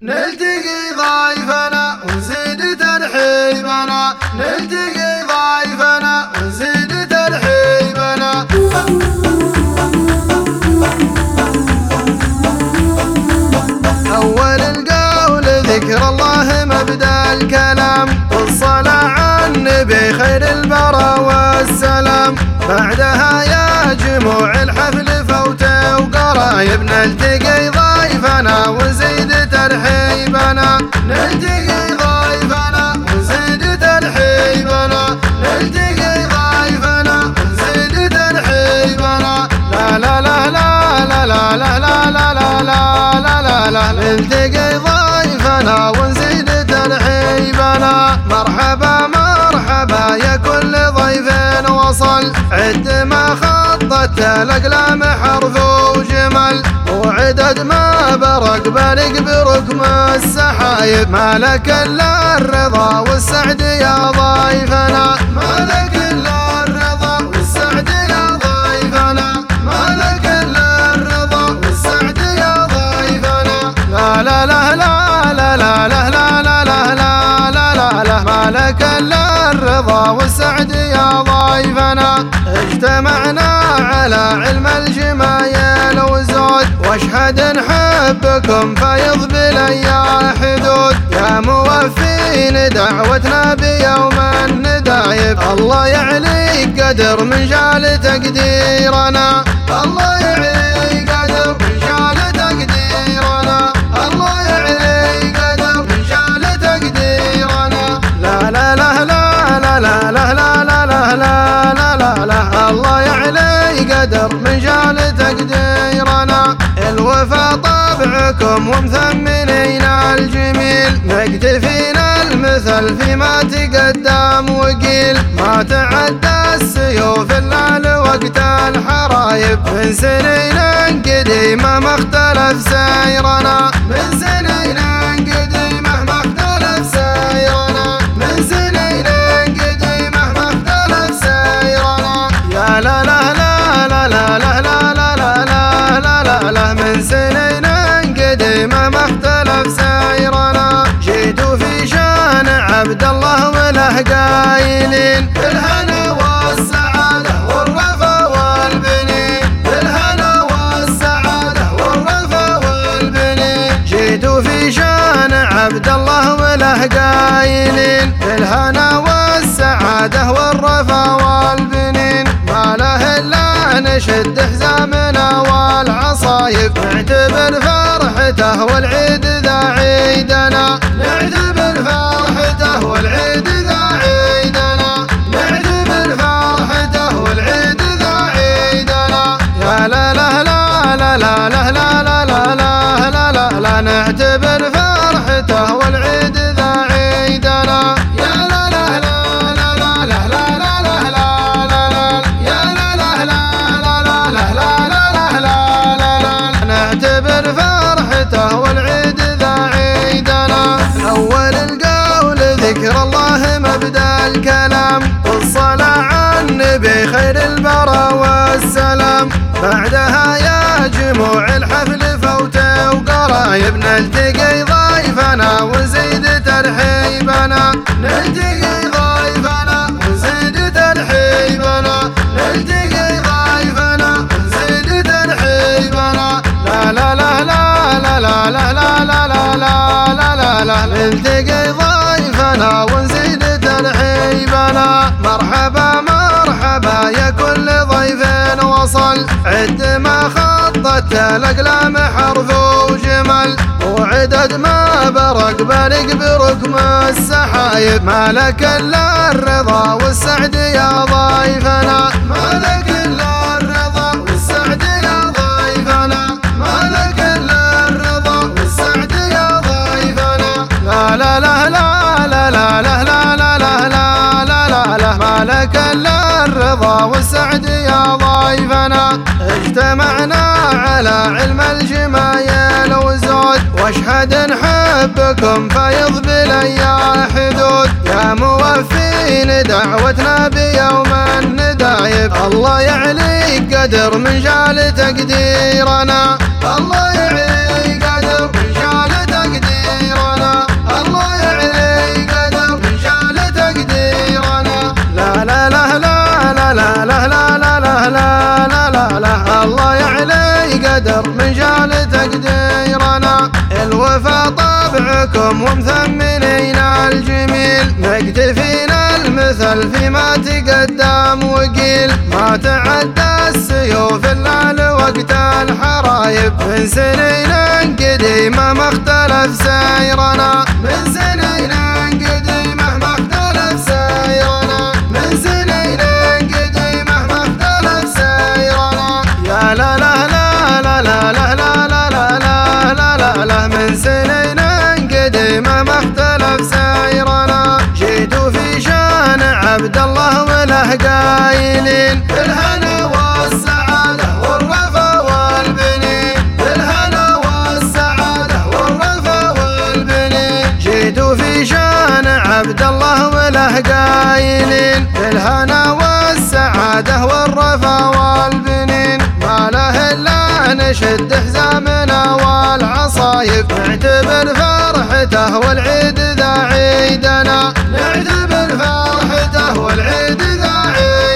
نلتقي ضيفنا ونزيد ترحيبنا، نلتقي ضيفنا ونزيد ترحيبنا. أول القول ذكر الله مبدأ الكلام، والصلاة على النبي خير البرى والسلام. بعدها يا جموع الحفل فوته وقرايب، نلتقي ضيفنا ونزيد ترحيبنا، نلتقي ضيفنا ونزيد ترحيبنا، نلتقي ضيفنا ونزيد ترحيبنا. لا لا لا لا لا لا لا لا لا لا لا لا، نلتقي ضيفنا ونزيد ترحيبنا. مرحبا مرحبا يا كل ضيف وصل، عد ما خطت الأقلام حرف وجمل، وعدد ما برق بالق بركم السحايب. ما لك إلا الرضا والسعد يا ضيفنا، ما لك إلا الرضا والسعد يا ضيفنا، ما لك إلا الرضا والسعد يا ضيفنا. لا لا لا لا لا لا لا لا لا لا لا لا، ما لك إلا الرضا والسعد يا ضيفنا. اجتمعنا على علم الجمايل والزود، واشهد نحبكم فيض بليا حدود. يا موفين دعوتنا بيوم الندايب، الله يعلي قدر من جال تقديرنا، الله يعلي قدر من جال تقديرنا، الله يعلي قدر من جال تقديرنا. لا لا لا لا لا لا لا لا لا لا لا لا لا، الله يعلي قدر من جال تقديرنا. الوفا طبعكم ومثمنين الجميل، نقتفينا المثل فيما تقدم وقيل. ما تعدى السيوف الا لوقت الحرايب، من سنين قديمة ما اختلف سيرنا، من سنين قديمة ما اختلف سيرنا، من سنين قديمة ما اختلف سيرنا. يا لا لا لا لا لا لا لا لا لا لا لا لا، من سنين قديمة ما اختلف سيرنا. جيتوا في شان عبد الله وله قايلين، بالهنا والسعادة والرفا والبنين، بالهنا والسعادة والرفا والبنين. جيتوا في شان عبد الله وله قايلين، بالهنا والسعادة والرفا والبنين. ما له إلا نشد حزامنا والعصايب، نعتبر فرحته والعيد ذا عيدنا، نعتبر فرحته والعيد ذا عيدنا، نعتبر فرحته والعيد ذا عيدنا. يا لا لا لا لا لا لا لا لا لا لا لا لا، نعتبر فرحته والعيد ذا عيدنا. يا لا لا لا لا لا لا لا لا لا لا، يا لا لا لا لا لا لا لا لا لا، نعتبر فرحته والعيد ذا عيدنا. أول القول ذكر الله مبدأ الكلام، والصلاة على النبي خير البرى والسلام. بعدها يا جموع الحفل فوته وقرايب، نلتقي ضيفنا ونزيد ترحيبنا، نلتقي ضيفنا ونزيد ترحيبنا، نلتقي ضيفنا ونزيد ترحيبنا. لا لا لا لا لا لا لا لا لا لا لا لا، نلتقي ضيفنا ونزيد ترحيبنا. مرحبا مرحبا يا كل ضيف وصل، عد ما خطت الأقلام حرف وجمل، وعدد ما برق بالق بركم السحايب. ما لك إلا الرضا والسعد يا ضيفنا، ما لك إلا الرضا والسعد يا ضيفنا، ما لك إلا الرضا والسعد يا ضيفنا. لا لا لا لا لا لا لا لا لا لا لا لا، ما لك إلا الرضا والسعد يا ضيفنا. اجتمعنا على علم الجمايل والزود، واشهد نحبكم فيض بليا حدود. يا موفين دعوتنا بيوم الندايب، الله يعلي قدر من جال تقديرنا، الله يعلي قدر من جال تقديرنا. بالوفا طبعكم ومثمنين الجميل، مقتفين المثل فيما تقدم وقيل، ما تعدى السيوف الا لوقت الحرايب، من سنين قديمة ما اختلف سيرنا، من سنين قديمة ما اختلف سيرنا، من سنين قديمة ما اختلف سيرنا. يا لا لا لا لا لا لا لا لا لا لا لا لا، من سنين قديمة ما اختلف سيرنا. جيتوا في شان عبد الله وله قايلين، بالهنا والسعادة والرفا والبنين، بالهنا والسعادة والرفا والبنين. جيتوا في شان عبد الله وله قايلين، بالهنا والسعادة والرفا والبنين. ما له الا نشد حزامنا والعصايب، نعتبر فرحته والعيد ذا عيدنا، نعتبر فرحته والعيد ذا عيدنا.